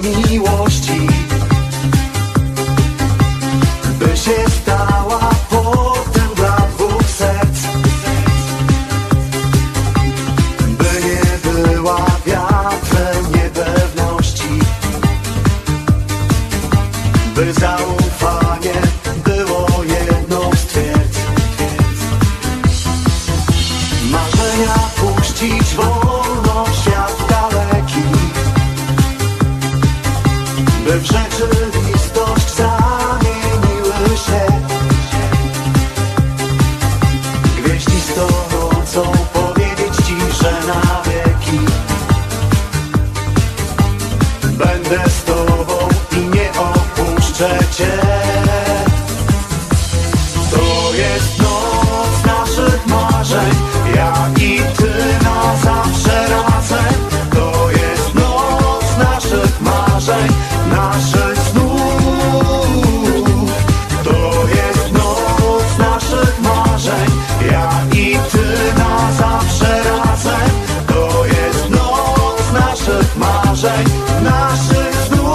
miłości, by się stała potem dla dwóch serc, by nie była wiatrem niepewności, by zaufanie było jedną z twierdz. Marzenia puścić wolno w świat daleki, by w rzeczywistość zamieniły się. Gwieździstą nocą powiedzieć ci, że na wieki będę z tobą i nie opuszczę cię. To jest noc naszych marzeń, ja i ty na zawsze razem. To jest noc naszych marzeń, naszych snów. To jest noc naszych marzeń, ja i ty na zawsze razem. To jest noc naszych marzeń, naszych snów.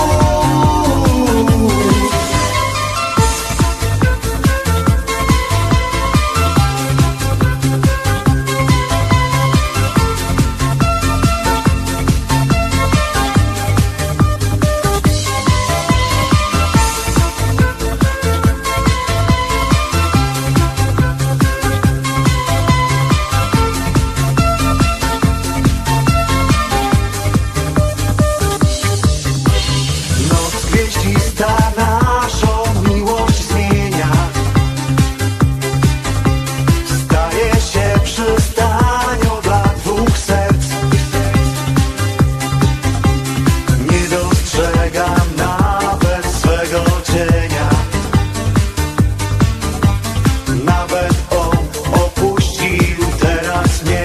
Gwieździsta naszą miłość zmienia, staje się przystanią dla dwóch serc. Nie dostrzegam nawet swego cienia, nawet on opuścił teraz mnie.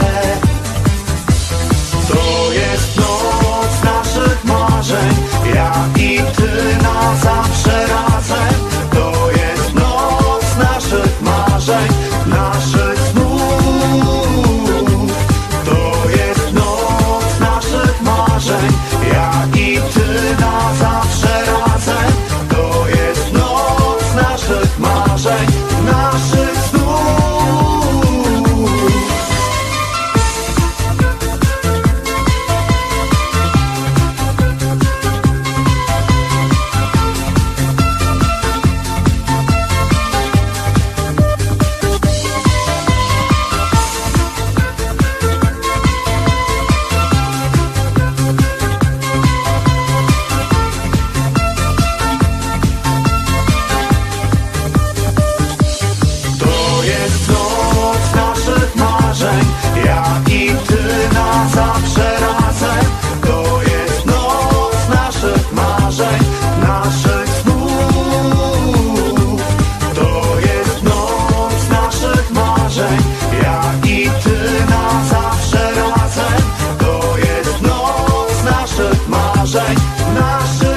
To jest noc naszych marzeń, ja i ty na zawsze razem. To jest noc naszych marzeń, naszych snów. To jest noc naszych marzeń, ja i ty na zawsze razem. To jest noc naszych marzeń, naszych snów. To jest noc naszych marzeń, ja i ty na zawsze razem. To jest noc naszych marzeń, naszych snów. To jest noc naszych marzeń, ja i ty na zawsze razem. To jest noc naszych marzeń, naszych